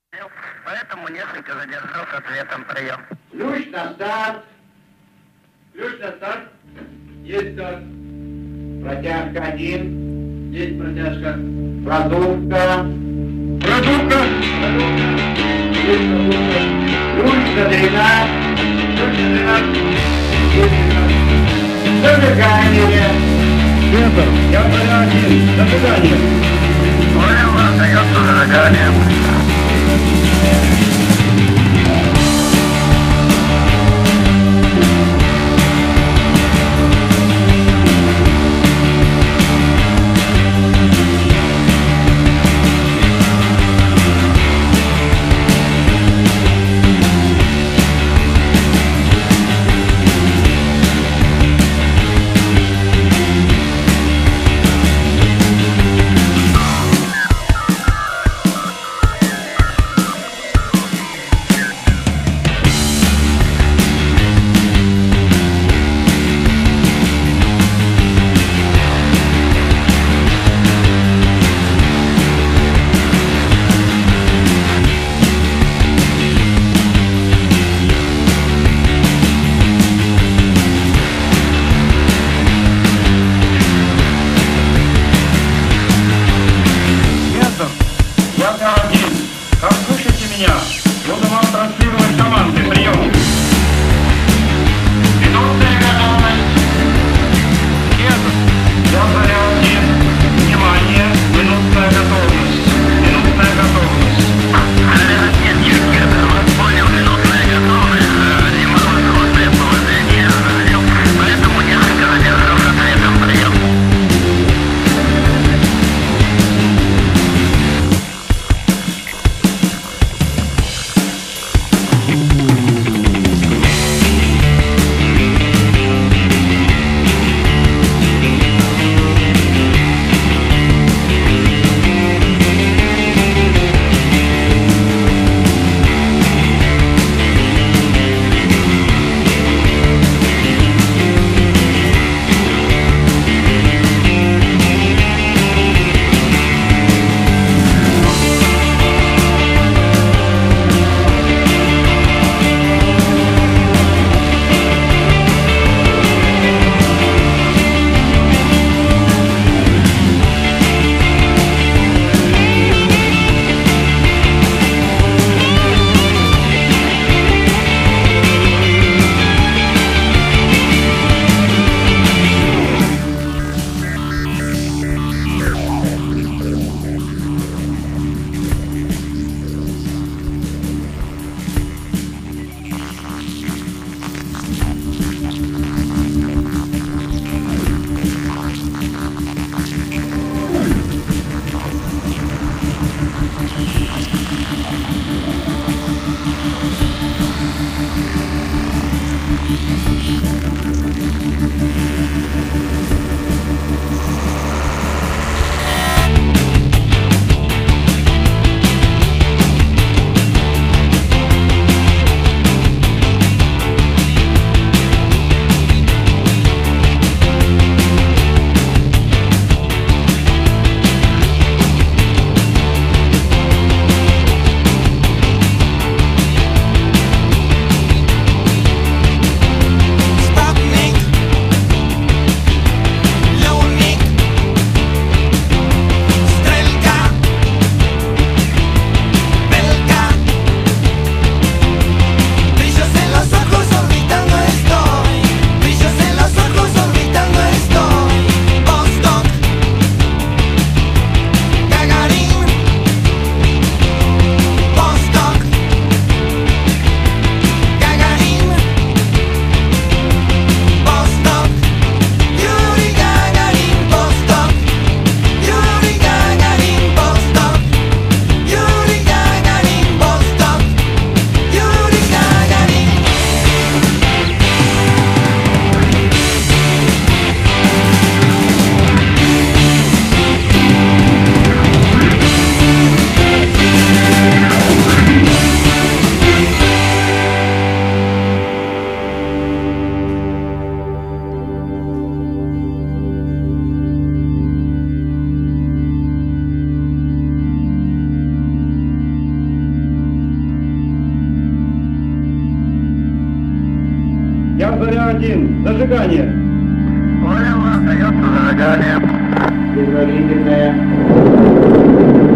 Поэтому несколько задержал с ответом прием. Ключ на старт. Ключ на старт. Есть старт. Протяжка 1. Есть протяжка. Продувка. Продувка. Есть продувка. Ключ на дренаж. Ключ на дренаж. Есть дренаж. Зажигание. Центр. Я управляю 1. Зажигание. Понял, остается зажигание. Как слышите меня? Буду вам транслировать команды. Прием. Минутная готовность. Кедр. Я ударяю 1. Внимание. Минутная готовность. Минутная готовность. Понял, минутная готовность. Зимоисходное положение. Поэтому несколько задержал с ответом прием. 1, зажигание. Понял, остается зажигание. Предварительное.